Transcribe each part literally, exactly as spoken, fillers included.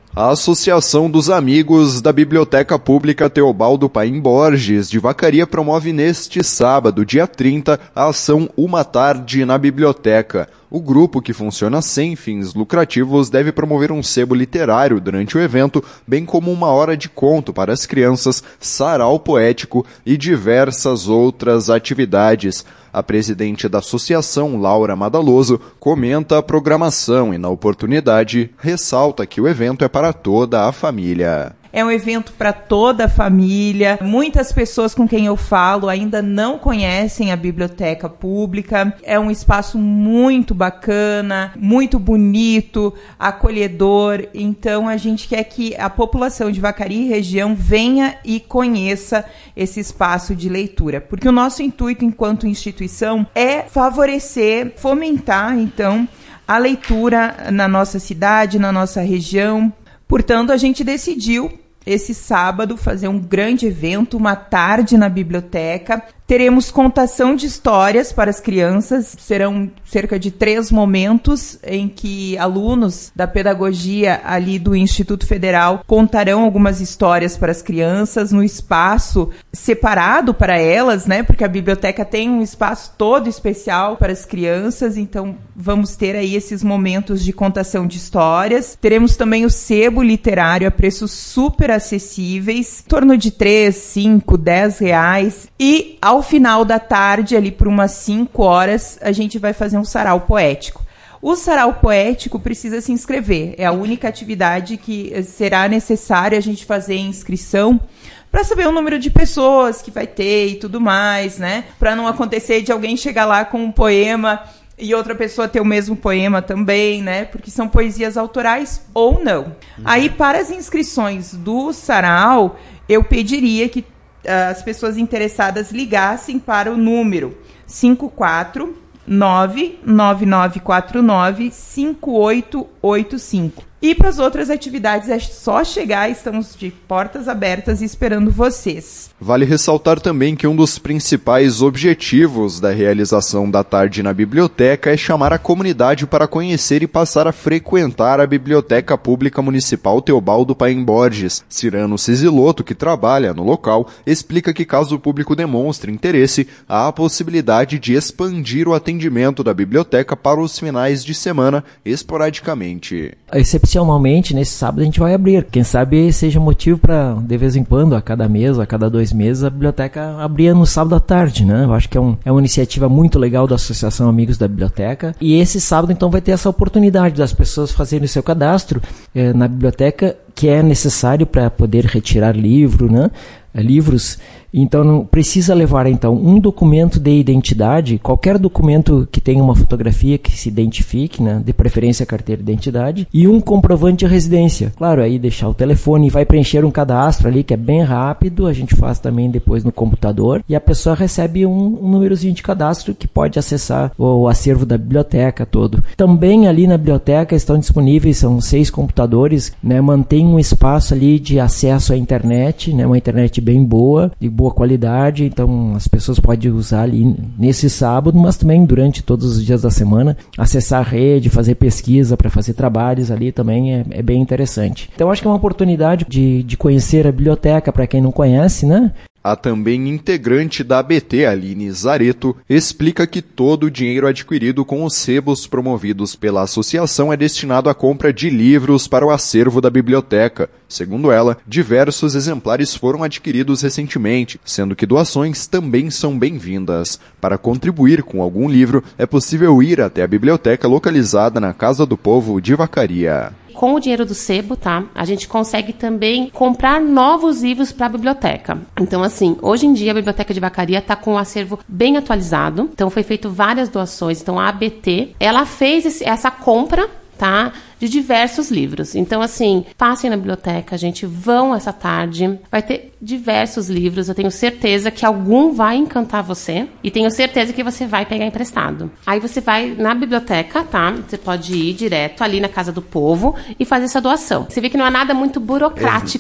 A Associação dos Amigos da Biblioteca Pública Teobaldo Paim Borges de Vacaria promove neste sábado, dia trinta, a ação Uma Tarde na Biblioteca. O grupo, que funciona sem fins lucrativos, deve promover um sebo literário durante o evento, bem como uma hora de conto para as crianças, sarau poético e diversas outras atividades. A presidente da associação, Laura Madaloso, comenta a programação e, na oportunidade, ressalta que o evento é para toda a família. É um evento para toda a família. Muitas pessoas com quem eu falo ainda não conhecem a biblioteca pública. É um espaço muito bacana, muito bonito, acolhedor. Então a gente quer que a população de Vacaria e região venha e conheça esse espaço de leitura. Porque o nosso intuito enquanto instituição é favorecer, fomentar então a leitura na nossa cidade, na nossa região. Portanto, a gente decidiu, esse sábado, fazer um grande evento, uma tarde na biblioteca. Teremos contação de histórias para as crianças. Serão cerca de três momentos em que alunos da pedagogia ali do Instituto Federal contarão algumas histórias para as crianças no espaço separado para elas, né? Porque a biblioteca tem um espaço todo especial para as crianças. Então, vamos ter aí esses momentos de contação de histórias. Teremos também o sebo literário a preços super acessíveis, em torno de três, cinco, dez reais. E ao Ao final da tarde, ali por umas cinco horas, a gente vai fazer um sarau poético. O sarau poético precisa se inscrever. É a única atividade que será necessário a gente fazer inscrição para saber o número de pessoas que vai ter e tudo mais, né? Para não acontecer de alguém chegar lá com um poema e outra pessoa ter o mesmo poema também, né? Porque são poesias autorais ou não. Uhum. Aí, para as inscrições do sarau, eu pediria que as pessoas interessadas ligassem para o número cinco quatro nove nove nove quatro nove cinco oito oito cinco. E para as outras atividades é só chegar, estamos de portas abertas esperando vocês. Vale ressaltar também que um dos principais objetivos da realização da tarde na biblioteca é chamar a comunidade para conhecer e passar a frequentar a Biblioteca Pública Municipal Teobaldo Paim Borges. Cirano Cisilotto, que trabalha no local, explica que caso o público demonstre interesse, há a possibilidade de expandir o atendimento da biblioteca para os finais de semana, esporadicamente. Excepcionalmente, nesse sábado a gente vai abrir. Quem sabe seja motivo para, de vez em quando, a cada mês, a cada dois meses, a biblioteca abrir no sábado à tarde, né? Eu acho que é, um, é uma iniciativa muito legal da Associação Amigos da Biblioteca. E esse sábado, então, vai ter essa oportunidade das pessoas fazerem o seu cadastro eh, na biblioteca, que é necessário para poder retirar livro, né? livros. Então não precisa levar então um documento de identidade, qualquer documento que tenha uma fotografia que se identifique, né, de preferência a carteira de identidade, e um comprovante de residência. Claro, aí deixar o telefone e vai preencher um cadastro ali que é bem rápido, a gente faz também depois no computador e a pessoa recebe um, um númerozinho de cadastro que pode acessar o, o acervo da biblioteca todo. Também ali na biblioteca estão disponíveis, são seis computadores, né, mantém um espaço ali de acesso à internet, né, uma internet bem boa, de boa qualidade, então as pessoas podem usar ali nesse sábado, mas também durante todos os dias da semana, acessar a rede, fazer pesquisa para fazer trabalhos ali também é, é bem interessante. Então acho que é uma oportunidade de, de conhecer a biblioteca para quem não conhece, né? A também integrante da A B T, Aline Zareto, explica que todo o dinheiro adquirido com os sebos promovidos pela associação é destinado à compra de livros para o acervo da biblioteca. Segundo ela, diversos exemplares foram adquiridos recentemente, sendo que doações também são bem-vindas. Para contribuir com algum livro, é possível ir até a biblioteca localizada na Casa do Povo de Vacaria. Com o dinheiro do sebo, tá? A gente consegue também comprar novos livros para a biblioteca. Então, assim, hoje em dia a Biblioteca de Vacaria está com um acervo bem atualizado. Então, foi feito várias doações. Então, a A B T, ela fez esse, essa compra, tá? De diversos livros. Então, assim, passem na biblioteca, gente, vão essa tarde. Vai ter diversos livros. Eu tenho certeza que algum vai encantar você. E tenho certeza que você vai pegar emprestado. Aí você vai na biblioteca, tá? Você pode ir direto ali na Casa do Povo e fazer essa doação. Você vê que não é nada muito burocrático.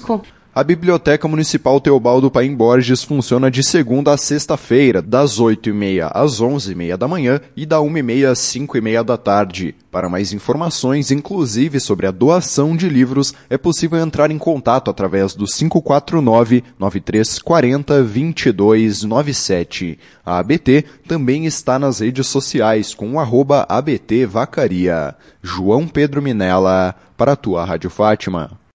A Biblioteca Municipal Teobaldo Paim Borges funciona de segunda a sexta-feira, das oito e meia às onze e meia da manhã e da uma e meia às cinco e meia da tarde. Para mais informações, inclusive sobre a doação de livros, é possível entrar em contato através do cinco quatro nove, nove três quatro zero, dois dois nove sete. A A B T também está nas redes sociais com o arroba A B T Vacaria. João Pedro Minella, para a tua Rádio Fátima.